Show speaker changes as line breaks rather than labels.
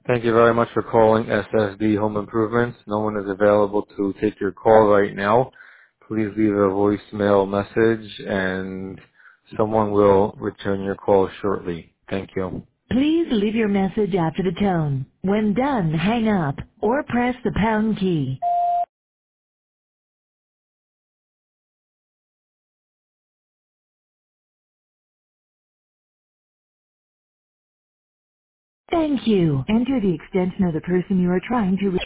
Thank you very much for calling SSD Home Improvements. No one is available to take your call right now. Please leave a voicemail message and someone will return your call shortly. Thank you. Please leave your message after the tone. When done, hang up or press the pound key. Thank you. Enter the extension of the person you are trying to reach.